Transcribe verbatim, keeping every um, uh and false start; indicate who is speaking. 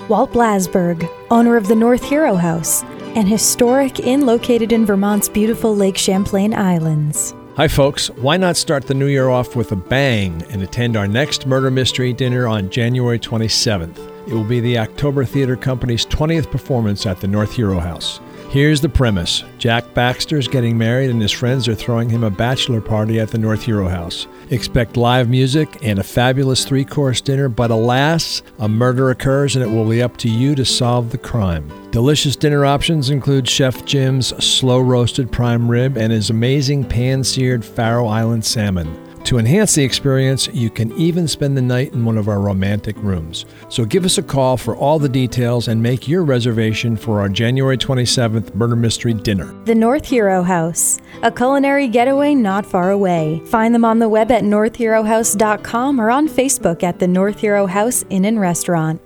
Speaker 1: Walt Blasberg, owner of the North Hero House, an historic inn located in Vermont's beautiful Lake Champlain Islands.
Speaker 2: Hi folks, why not start the new year off with a bang and attend our next murder mystery dinner on January twenty-seventh. It will be the October Theater Company's twentieth performance at the North Hero House. Here's the premise. Jack Baxter's getting married and his friends are throwing him a bachelor party at the North Hero House. Expect live music and a fabulous three-course dinner, but alas, a murder occurs and it will be up to you to solve the crime. Delicious dinner options include Chef Jim's slow-roasted prime rib and his amazing pan-seared Faroe Island salmon. To enhance the experience, you can even spend the night in one of our romantic rooms. So give us a call for all the details and make your reservation for our January twenty-seventh Murder Mystery Dinner.
Speaker 1: The North Hero House, a culinary getaway not far away. Find them on the web at north hero house dot com or on Facebook at the North Hero House Inn and Restaurant.